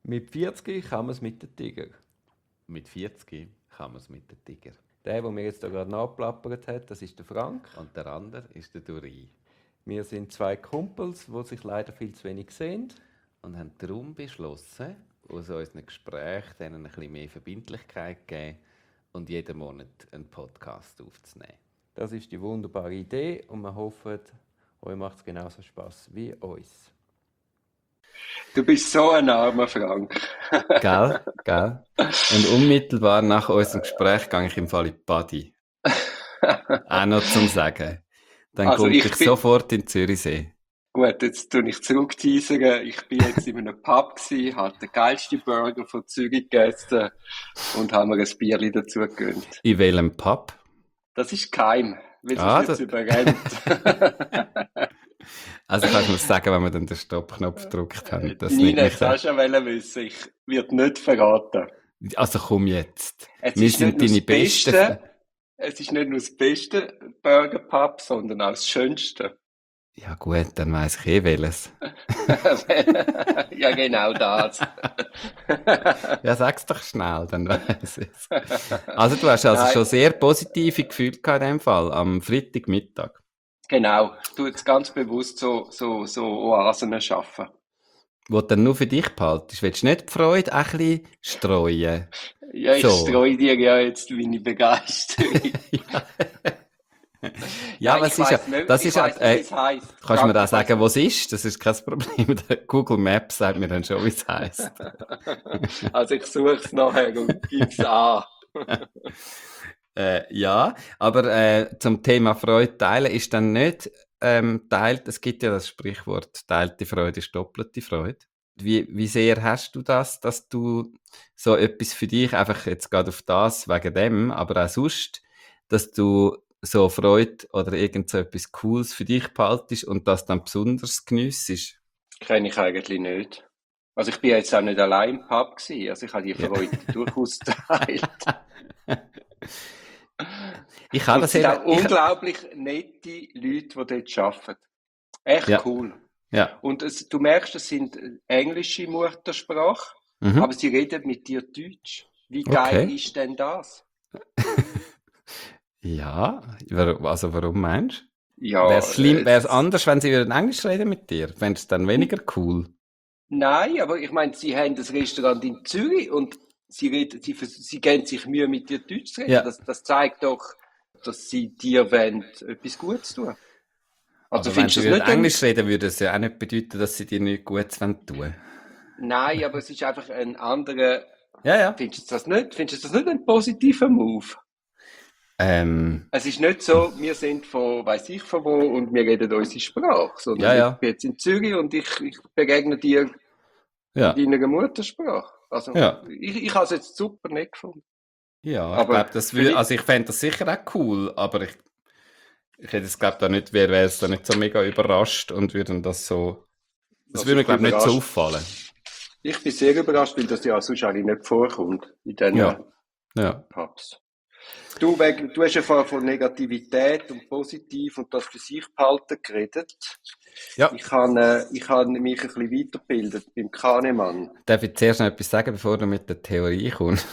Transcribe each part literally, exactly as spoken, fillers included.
Mit vierzig kann man es mit den Tiger. Mit vierzig kann man es mit den Tiger. Der, der mir jetzt da gerade nachplappert hat, das ist der Frank. Und der andere ist der Duri. Wir sind zwei Kumpels, die sich leider viel zu wenig sehen. Und haben darum beschlossen, aus unseren Gesprächen denen ein bisschen mehr Verbindlichkeit zu geben und jeden Monat einen Podcast aufzunehmen. Das ist die wunderbare Idee und wir hoffen, euch macht es genauso Spass wie uns. Du bist so ein armer Frank. Gell? Gell? Und unmittelbar nach unserem Gespräch gehe ich im Fall in die Body. Auch noch zum Sagen. Dann Also komme ich ich bin- sofort in Zürichsee. Gut, jetzt tue ich zurückteasern. Ich bin jetzt in einem Pub gsi, habe den geilsten Burger von Zürich gegessen und habe mir ein Bierli dazu gegönnt. In welchem Pub? Das ist geheim, weil Ah, sonst wird's überrennt. Also kannst du mir sagen, wenn wir dann den Stoppknopf gedrückt haben. Das Nina, nicht jetzt hast du ja wissen, ich werde nicht verraten. Also komm jetzt. Es Wir ist sind nicht nur deine das Besten. Beste, es ist nicht nur das beste Burger Pub, sondern auch das schönste. Ja gut, dann weiss ich eh welches. Ja, genau das. Ja, sag's doch schnell, dann weiss ich's. Also du hast also Nein. schon sehr positive Gefühle gehabt in dem Fall, am Freitagmittag. Genau, ich tue jetzt ganz bewusst so, so, so Oasen schaffen. Wo du dann nur für dich behaltest. Willst du nicht die Freude auch ein bisschen streuen? Ja, ich So. streue dir ja jetzt meine Begeisterung. Ja, Nein, aber ich es ist ja, weiss nicht, das ich ist ja, weiss nicht, äh, wie es heisst. kannst du mir da Ich weiss sagen, wo es ist? Das ist kein Problem. Der Google Maps sagt mir dann schon, wie es heisst. nicht. Also ich suche es nachher und gebe es an. Äh, ja, aber äh, zum Thema Freude teilen ist dann nicht ähm, teilt, es gibt ja das Sprichwort, teilte Freude ist doppelte Freude. Wie, wie sehr hast du das, dass du so etwas für dich, einfach jetzt gerade auf das, wegen dem, aber auch sonst, dass du so Freude oder irgend so etwas Cooles für dich behaltest und das dann besonders geniessest? Kenne ich eigentlich nicht. Also ich bin jetzt auch nicht allein im Pub gewesen. Also ich habe die Ja. Freude durchaus geteilt. Ich habe Und das es sind auch eben, ich, unglaublich nette Leute, die dort arbeiten. Echt Ja. cool. ja, Und es, du merkst, es sind englische Muttersprache, mhm. aber sie reden mit dir Deutsch. Wie geil Okay. ist denn das? Ja, wa- also warum meinst du? Ja, Wäre es schlimm, äh, wäre es anders, wenn sie würden Englisch reden mit dir? Fändest du es dann weniger cool? Nein, aber ich meine, sie haben das Restaurant in Zürich und sie reden, sie, vers- sie geben sich Mühe, mit dir Deutsch zu reden. Ja. Das, das zeigt doch, dass sie dir wollen, etwas Gutes tun. Also Aber wenn findest sie du das würden nicht? Englisch reden, würde es ja auch nicht bedeuten, dass sie dir nichts Gutes tun wollen. Nein, aber es ist einfach ein anderer. Ja, ja. Findest du das nicht? Findest du das nicht ein positiver Move? Ähm, Es ist nicht so, wir sind von weiss ich von wo und wir reden unsere Sprache, sondern Ja, ja. ich bin jetzt in Zürich und ich, ich begegne dir ja. in deiner Muttersprache. Also Ja. ich, ich habe es jetzt super nicht gefunden. Ja, ich Aber glaube, das würde, vielleicht- also ich fände das sicher auch cool, aber ich, ich hätte es, glaube da nicht, wäre wäre es da nicht so mega überrascht und würde das so, das Also würde mir, ich bin glaube nicht so überrascht. auffallen. Ich bin sehr überrascht, weil das ja sonst eigentlich nicht vorkommt in diesen Ja. Ja. Pubs. Du, wegen, du hast ja vorher von Negativität und positiv und das für sich behalten geredet. Ja. Ich habe, äh, ich habe mich ein bisschen weitergebildet beim Kahnemann. Darf ich zuerst noch etwas sagen, bevor du mit der Theorie kommst?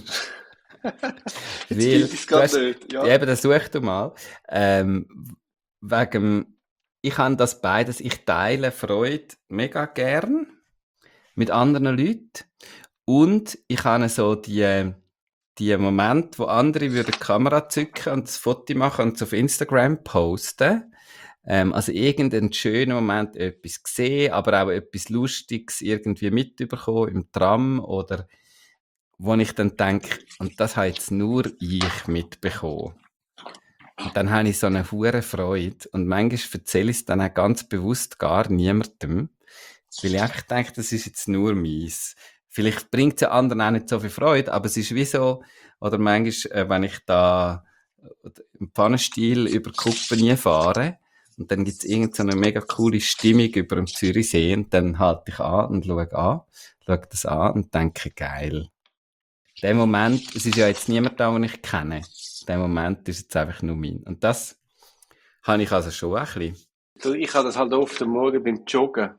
Jetzt Weil gilt es du hast- gerade nicht. Ja. Ja, eben, das such du mal. Ähm, wegen, ich habe das beides, ich teile Freude mega gern mit anderen Leuten und ich habe so die, die Momente, wo andere würden die Kamera zücken und das Foto machen und es auf Instagram posten. Ähm, also irgendeinen schönen Moment, etwas gesehen, aber auch etwas Lustiges irgendwie mitbekommen im Tram oder wo ich dann denke, und das habe jetzt nur ich mitbekommen. Und dann habe ich so eine hure Freude. Und manchmal erzähle ich es dann auch ganz bewusst gar niemandem. Weil ich einfach denke, das ist jetzt nur meins. Vielleicht bringt es ja anderen auch nicht so viel Freude, aber es ist wie so, oder manchmal, äh, wenn ich da im Pfannenstiel über die Kuppen fahre, und dann gibt es irgendeine so mega coole Stimmung über dem Zürichsee, und dann halte ich an und schaue an, schaue das an und denke, geil. In dem Moment, es ist ja jetzt niemand da, den ich kenne. In dem Moment ist jetzt einfach nur mein. Und das habe ich also schon ein bisschen. Du, Ich habe das halt oft am Morgen beim Joggen.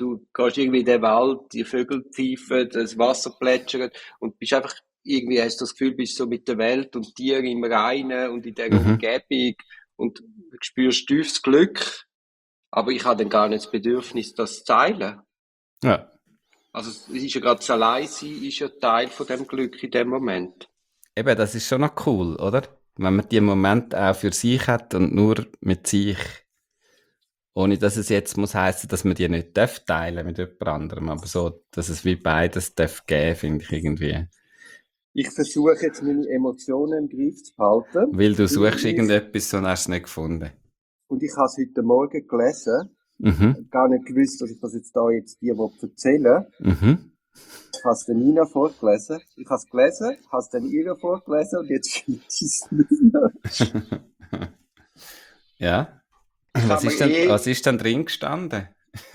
du gehst irgendwie in den Wald, die Vögel pfeifen, das Wasser plätschert und bist einfach, irgendwie hast du das Gefühl, bist so mit der Welt und Tieren im Reinen und in dieser Mhm. Umgebung und spürst tiefes Glück. Aber ich habe dann gar nicht das Bedürfnis, das zu teilen. Ja. Also es ist ja gerade das Alleinsein, ist ja Teil von dem Glück in dem Moment. Eben, das ist schon noch cool, oder? Wenn man die Momente auch für sich hat und nur mit sich. Ohne dass es jetzt muss heißen, dass man die nicht darf teilen mit jemand anderem. Aber so, dass es wie beides darf geben, finde ich irgendwie. Ich versuche jetzt meine Emotionen im Griff zu behalten. Weil du Und suchst ich, irgendetwas und hast es nicht gefunden. und ich habe es heute Morgen gelesen. Mhm. Gar nicht gewusst, dass ich das jetzt da jetzt dir erzählen will. Mhm. Ich habe es der Nina vorgelesen. Ich habe es gelesen, habe es dann ihr vorgelesen und jetzt finde ich es nicht mehr. Ja. Ich Was habe ist, mir denn, eh, was ist denn drin gestanden?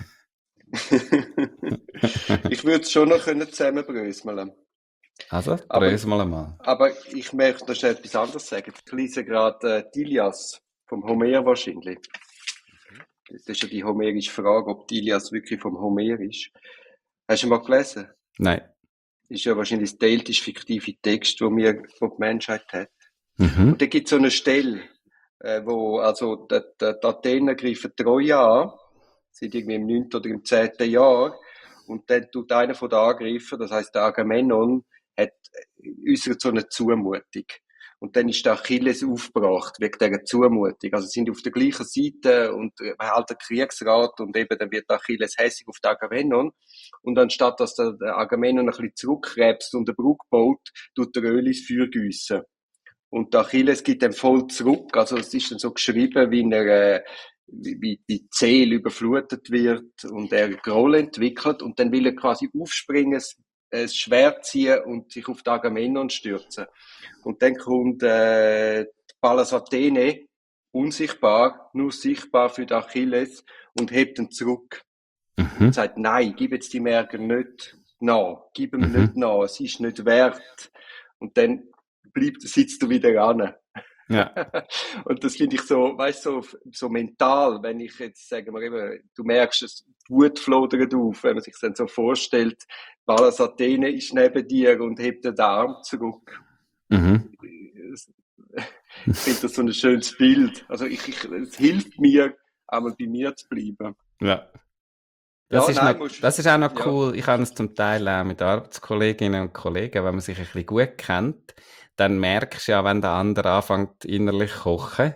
ich würde es schon noch können zusammenbröseln. Also, Aber, brösel mal einmal. aber ich möchte noch schnell etwas anderes sagen. Ich lese gerade äh, die Ilias vom Homer wahrscheinlich. Das ist ja die homerische Frage, ob die Ilias wirklich vom Homer ist. Hast du mal gelesen? Nein. Ist ja wahrscheinlich das älteste fiktive Text, wo wir, wo die Menschheit hat. Mhm. Und da gibt es so eine Stelle, äh, wo, also, die, die, die Athener greifen Troja an, sind irgendwie im neunten oder im zehnten Jahr, und dann tut einer von den Angreifern, das heisst der Agamemnon, hat, äußert so eine Zumutung. Und dann ist der Achilles aufgebracht, wegen dieser Zumutung. Also, sie sind auf der gleichen Seite und behalten Kriegsrat und eben dann wird der Achilles hässig auf den Agamemnon. Und anstatt, dass der, der Agamemnon ein bisschen zurückkrebst und eine Brücke baut, tut der Öl ins Feuer gießen. Und der Achilles gibt dann voll zurück. Also, es ist dann so geschrieben, wie er, äh, wie, wie die Seele überflutet wird und er Groll entwickelt und dann will er quasi aufspringen, ein Schwert ziehen und sich auf den Agamemnon stürzen. Und dann kommt äh, Pallas Athene, unsichtbar, nur sichtbar für den Achilles und hebt ihn zurück. Mhm. Und sagt, nein, gib jetzt die Ärger nicht nach, gib ihm Mhm. nicht nach, es ist nicht wert. Und dann bleibt, sitzt du wieder ran. Ja. Und das finde ich so, weißt du, so, so mental, wenn ich jetzt, sagen wir eben, du merkst, es, die Wut flodert auf, wenn man sich dann so vorstellt, Pallas Athene ist neben dir und hebt den Arm zurück. Mhm. Ich finde das so ein schönes Bild. Also ich, ich, es hilft mir, einmal bei mir zu bleiben. Ja. Das, Ja, ist nein, noch, musst, das ist auch noch ja. cool. Ich habe es zum Teil auch mit Arbeitskolleginnen und Kollegen, wenn man sich ein bisschen gut kennt, dann merkst du ja, wenn der andere anfängt innerlich zu kochen.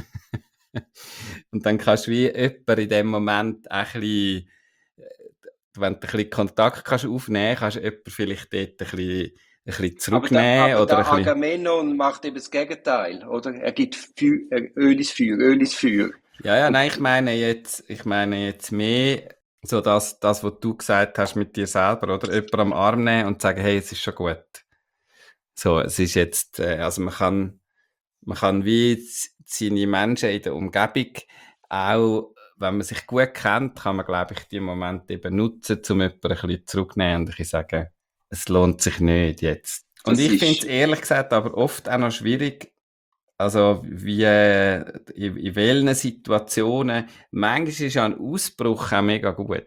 Und dann kannst du wie jemand in dem Moment ein bisschen, äh, wenn du ein bisschen Kontakt kannst aufnehmen kannst, du jemanden vielleicht dort ein bisschen, ein bisschen Aber der, zurücknehmen aber oder der ein bisschen... Agamemnon macht eben das Gegenteil, oder? Er gibt Feu, äh, Öl ins Feuer, Öl ins Feuer. Ja, ja, Und nein, ich meine jetzt, ich meine jetzt mehr so das, das, was du gesagt hast mit dir selber, oder? Jemanden am Arm nehmen und sagen, hey, es ist schon gut. So, es ist jetzt, äh, also man kann, man kann wie z- seine Menschen in der Umgebung auch, wenn man sich gut kennt, kann man, glaube ich, die Momente eben nutzen, um jemanden ein bisschen zurückzunehmen und ein bisschen sagen, es lohnt sich nicht jetzt. Und das ich finde es ist, ehrlich gesagt aber oft auch noch schwierig, also wie äh, in, in welchen Situationen, manchmal ist ja ein Ausbruch auch mega gut.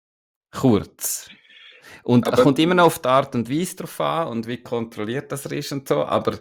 Kurz. Und es aber kommt immer noch auf die Art und Weise drauf an und wie kontrolliert das ist und so, aber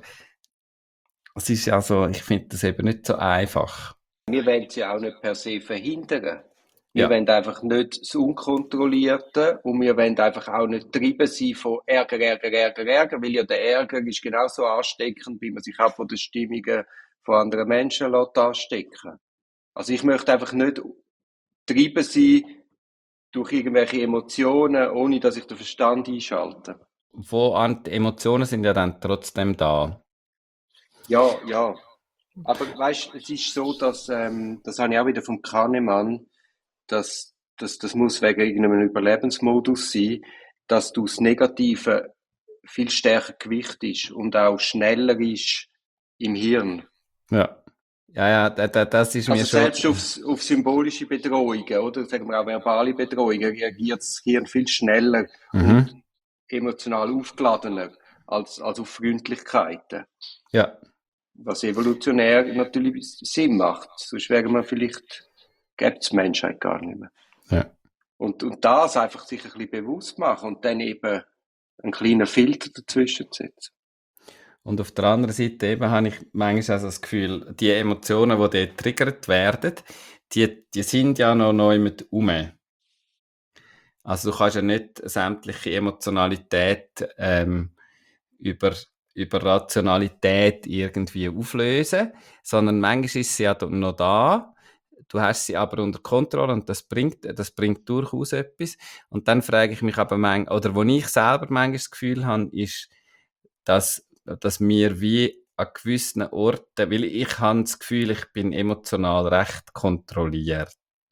es ist ja so, ich finde das eben nicht so einfach. wir wollen sie auch nicht per se verhindern. Wir Ja. wollen einfach nicht das Unkontrollierte und wir wollen einfach auch nicht getrieben sein von Ärger, Ärger, Ärger, Ärger, weil ja der Ärger ist genauso ansteckend, wie man sich auch von den Stimmungen von anderen Menschen lässt anstecken. Also ich möchte einfach nicht getrieben sein durch irgendwelche Emotionen, ohne dass ich den Verstand einschalte. Wo an die Emotionen sind ja dann trotzdem da. Ja, ja. Aber weißt, es ist so, dass, ähm, das habe ich auch wieder vom Kahnemann, dass, dass das muss wegen irgendeinem Überlebensmodus sein, dass du das Negative viel stärker gewichtest und auch schneller ist im Hirn. Ja. Ja, ja, da, da, das ist Also mir schon... selbst auf, auf symbolische Bedrohungen, oder sagen wir auch verbale Bedrohungen, reagiert das Hirn viel schneller Mhm. und emotional aufgeladener als, als auf Freundlichkeiten. Ja. Was evolutionär natürlich Sinn macht. Sonst wäre man vielleicht, gäbe es Menschheit gar nicht mehr. Ja. Und, und das einfach sich ein bisschen bewusst machen und dann eben einen kleinen Filter dazwischen setzen. Und auf der anderen Seite eben habe ich manchmal also das Gefühl, die Emotionen, die dort getriggert werden, die, die sind ja noch neu mit um. Also du kannst ja nicht sämtliche Emotionalität ähm, über, über Rationalität irgendwie auflösen, sondern manchmal ist sie ja noch da. Du hast sie aber unter Kontrolle und das bringt, das bringt durchaus etwas. Und dann frage ich mich aber manchmal, oder wo ich selber manchmal das Gefühl habe, ist, dass, dass mir wie an gewissen Orten, weil ich habe das Gefühl, ich bin emotional recht kontrolliert.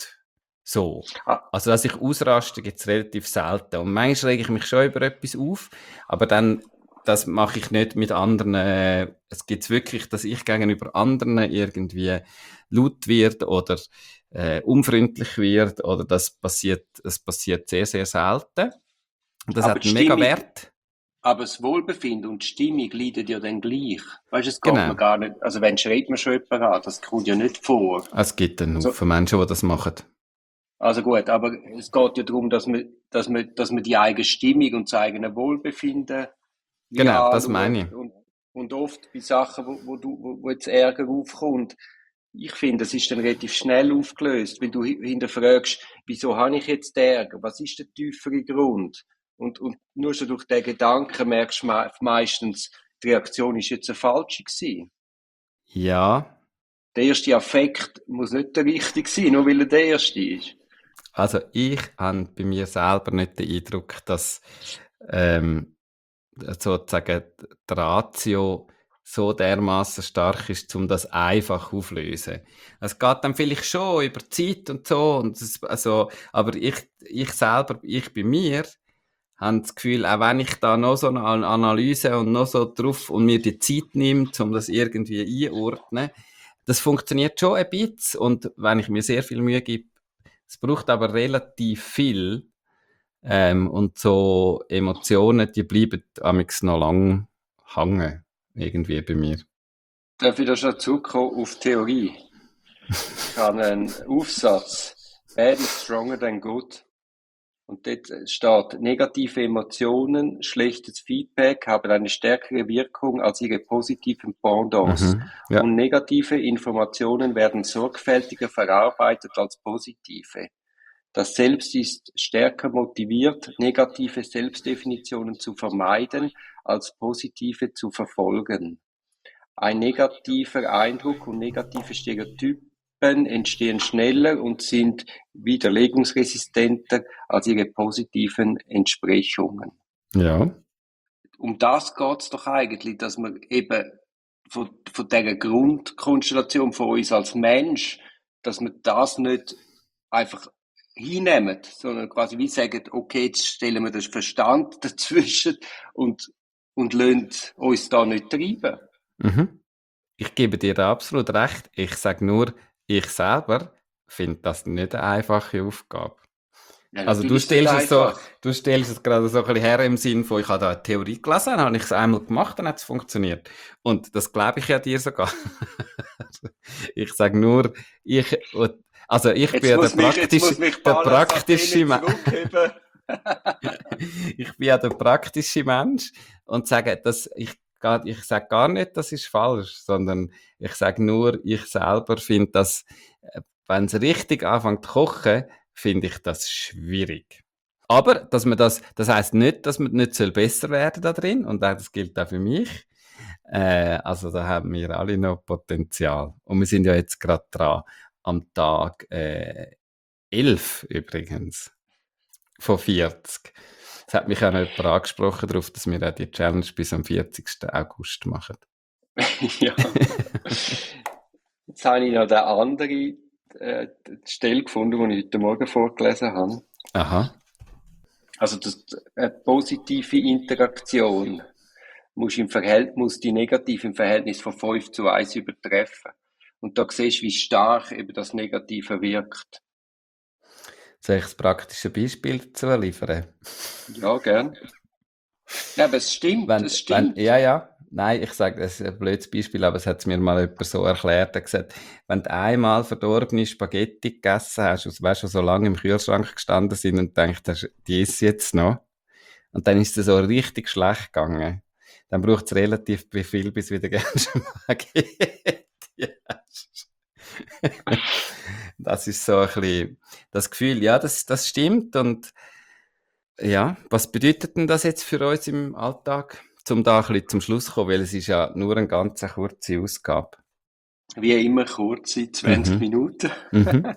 So. Ah, Also, dass ich ausraste, gibt's relativ selten. Und manchmal rege ich mich schon über etwas auf, aber dann, das mache ich nicht mit anderen. äh, Es gibt wirklich, dass ich gegenüber anderen irgendwie laut wird oder äh, unfreundlich wird oder das passiert, das passiert sehr, sehr selten. Und das aber hat die einen mega Stimmung, Wert. aber das Wohlbefinden und die Stimmung leiden ja dann gleich. Weißt du, es geht Genau. mir gar nicht, also wenn schreit man schon jemanden an, das kommt ja nicht vor. Es gibt einen Also, Haufen Menschen, die das machen. also gut, aber es geht ja darum, dass man, dass man, dass man die eigene Stimmung und das eigene Wohlbefinden wie Genau, das meine ich. anschaut und, und oft bei Sachen, wo, wo du, wo, wo jetzt Ärger aufkommt, ich finde, es ist dann relativ schnell aufgelöst, weil du hi- hinterfragst, wieso habe ich jetzt den Ärger? Was ist der tiefere Grund? Und, und nur schon durch den Gedanken merkst du me- meistens, die Reaktion ist jetzt eine falsche gewesen. Ja, Der erste Affekt muss nicht der richtige sein, nur weil er der erste ist. also ich habe bei mir selber nicht den Eindruck, dass ähm, sozusagen die Ratio so dermaßen stark ist, um das einfach aufzulösen. Es geht dann vielleicht schon über Zeit und so, und das, also, aber ich, ich selber, ich bei mir, habe das Gefühl, auch wenn ich da noch so eine Analyse und noch so drauf und mir die Zeit nimmt, um das irgendwie einordnen, das funktioniert schon ein bisschen, und wenn ich mir sehr viel Mühe gebe, es braucht aber relativ viel, ähm, und so Emotionen, die bleiben amigs noch lang hängen, irgendwie bei mir. Darf ich da schon zurückkommen auf Theorie? Ich habe einen Aufsatz, Bad is stronger than good. Und dort steht, negative Emotionen, schlechtes Feedback haben eine stärkere Wirkung als ihre positiven Pendants. Mhm. Ja. Und negative Informationen werden sorgfältiger verarbeitet als positive. Das Selbst ist stärker motiviert, negative Selbstdefinitionen zu vermeiden, als positive zu verfolgen. Ein negativer Eindruck und negative Stereotypen entstehen schneller und sind widerlegungsresistenter als ihre positiven Entsprechungen. Ja. Um das geht's doch eigentlich, dass man eben von, von dieser Grundkonstellation von uns als Mensch, dass wir das nicht einfach hinnehmen, sondern quasi wie sagen, okay, jetzt stellen wir den Verstand dazwischen und, und lassen uns da nicht treiben. Mhm. Ich gebe dir da absolut recht. Ich sage nur, ich selber finde das nicht eine einfache Aufgabe. Ja, Also du natürlich ist es nicht stellst es so, einfach. du stellst es gerade so ein bisschen her im Sinn von, ich habe da eine Theorie gelesen, dann habe ich es einmal gemacht, dann hat es funktioniert. Und das glaube ich ja dir sogar. Ich sage nur, ich, also ich Jetzt bin ja der muss mich, jetzt muss praktische, mich der Paula praktische Sardinien Mensch. zurückheben. Ich bin ja der praktische Mensch und sage, dass ich, gar- ich sage gar nicht, das ist falsch, sondern ich sage nur, ich selber finde das, äh, wenn es richtig anfängt zu kochen, finde ich das schwierig. Aber, dass man das, das heisst nicht, dass man nicht soll besser werden da drin, und auch das gilt auch für mich. Äh, also da haben wir alle noch Potenzial. Und wir sind ja jetzt gerade dran, am Tag äh, elf übrigens, von vierzig. Es hat mich auch noch jemand angesprochen darauf, dass wir auch die Challenge bis am vierzigsten August machen. Ja. Jetzt habe ich noch eine andere äh, Stelle gefunden, die ich heute Morgen vorgelesen habe. Aha. Also das, eine positive Interaktion muss, im Verhältnis, muss die negative im Verhältnis von fünf zu eins übertreffen. Und da siehst du, wie stark eben das Negative wirkt. Soll ich das praktische Beispiel dazu liefern? Ja, gern. Ja, aber es stimmt, Wenn, es wenn, stimmt. ja, ja. Nein, ich sage, das ist ein blödes Beispiel, aber es hat mir mal jemand so erklärt. Er hat gesagt, wenn du einmal verdorbene Spaghetti gegessen hast, und weißt du, so lange im Kühlschrank gestanden sind und gedacht hast, die esse ich jetzt noch, und dann ist es so richtig schlecht gegangen, dann braucht es relativ viel, bis du wieder gerne Spaghetti hast. Das ist so ein bisschen das Gefühl, ja, das, das stimmt. Und ja, was bedeutet denn das jetzt für uns im Alltag? Um da ein bisschen zum Schluss zu kommen, weil es ist ja nur eine ganz kurze Ausgabe. Wie immer kurze zwanzig Mhm. Minuten. Mhm.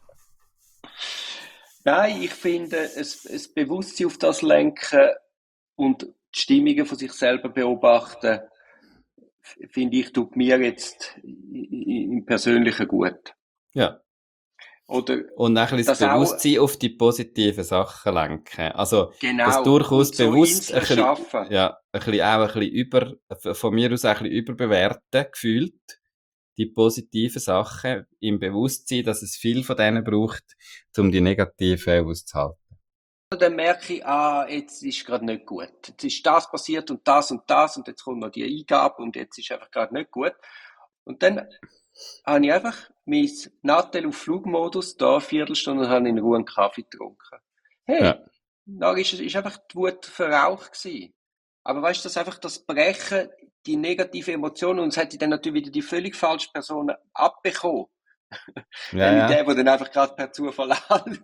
Nein, ich finde, es, es Bewusstsein auf das lenken und die Stimmungen von sich selber beobachten, f- finde ich, tut mir jetzt i- i- im Persönlichen gut. Ja. Oder Und dann ein bisschen das das auch, Bewusstsein auf die positiven Sachen lenken. Also, das genau, durchaus und so bewusst ein Inseln bisschen, schaffen. ja, ein bisschen auch ein bisschen über, von mir aus auch ein bisschen überbewerten, gefühlt. Die positiven Sachen im Bewusstsein, dass es viel von denen braucht, um die negativen auszuhalten. Dann merke ich, ah, jetzt ist gerade nicht gut. Jetzt ist das passiert und das und das und jetzt kommt noch die Eingabe und jetzt ist einfach gerade nicht gut. Und dann habe ich einfach mein Nattel auf Flugmodus, da eine Viertelstunde, und habe in Ruhe einen Kaffee getrunken. Hey, Ja. da ist, ist einfach die Wut verraucht gewesen. Aber weißt du, das einfach das Brechen, die negative Emotionen, und es hätte dann natürlich wieder die völlig falsche Person abbekommen. Ja, Nämlich ja. der, der dann einfach gerade per Zufall anruft.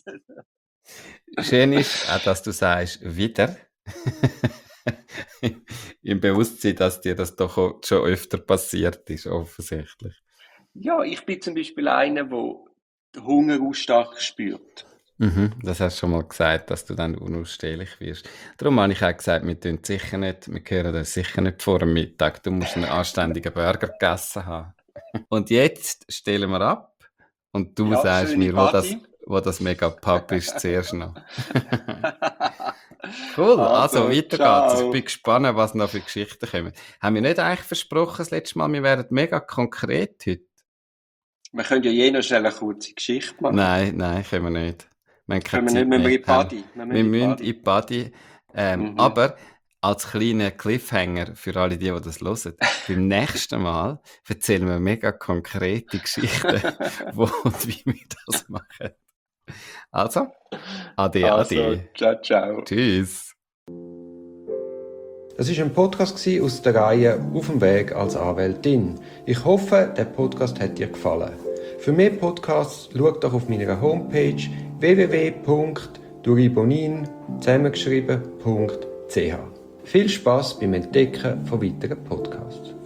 Schön ist auch, dass du sagst, wieder. Im Bewusstsein, dass dir das doch auch schon öfter passiert ist, offensichtlich. Ja, ich bin zum Beispiel einer, der Hunger auch stark spürt. Mhm, das hast du schon mal gesagt, dass du dann unausstehlich wirst. Darum habe ich auch gesagt, wir tun sicher nicht, wir hören das sicher nicht vor dem Mittag. Du musst einen anständigen Burger gegessen haben. Und jetzt stellen wir ab und du Ja, sagst schöne mir, wo das, Party. wo das mega Pub ist, zuerst noch. Cool, also Also, weiter geht's. Ich bin ciao. gespannt, was noch für Geschichten kommen. Haben wir nicht eigentlich versprochen das letzte Mal, wir wären mega konkret heute? Wir können ja je noch schnell eine kurze Geschichte machen. Nein, nein, können wir nicht. Wir haben keine Können wir Zeit nicht, müssen wir mehr. in die Haben- Party. Wir Wir müssen in die müssen Party. in die Party. Ähm, Mhm. Aber als kleiner Cliffhanger für alle, die, die das hören, beim nächsten Mal erzählen wir mega konkrete Geschichten, wo und wie wir das machen. Also, ade, Also, ade. ciao, ciao. Tschüss. Das war ein Podcast aus der Reihe «Auf dem Weg als Anwältin». Ich hoffe, der Podcast hat dir gefallen. Für mehr Podcasts schau doch auf meiner Homepage w w w punkt duribonin zusammengeschrieben punkt c h. Viel Spass beim Entdecken von weiteren Podcasts.